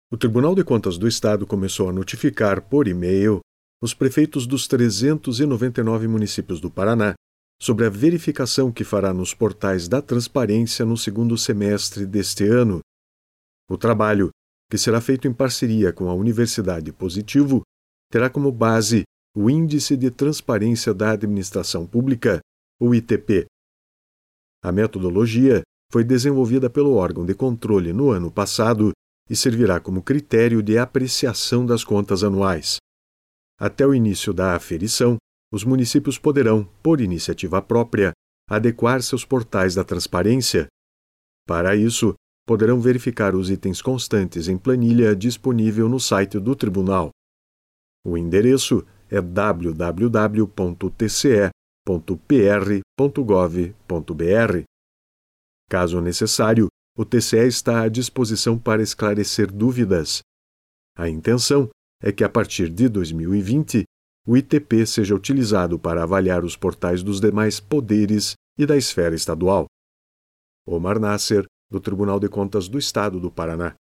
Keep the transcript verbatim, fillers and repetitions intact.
O Tribunal de Contas do Estado começou a notificar, por e-mail, os prefeitos dos trezentos e noventa e nove municípios do Paraná sobre a verificação que fará nos portais da transparência no segundo semestre deste ano. O trabalho, que será feito em parceria com a Universidade Positivo, terá como base o Índice de Transparência da Administração Pública, o I T P. A metodologia foi desenvolvida pelo órgão de controle no ano passado e servirá como critério de apreciação das contas anuais. Até o início da aferição, os municípios poderão, por iniciativa própria, adequar seus portais da transparência. Para isso, poderão verificar os itens constantes em planilha disponível no site do Tribunal. O endereço é w w w ponto t c e ponto p r ponto gov ponto b r. Caso necessário, o T C E está à disposição para esclarecer dúvidas. A intenção é que, a partir de dois mil e vinte, o I T P seja utilizado para avaliar os portais dos demais poderes e da esfera estadual. Omar Nasser, do Tribunal de Contas do Estado do Paraná.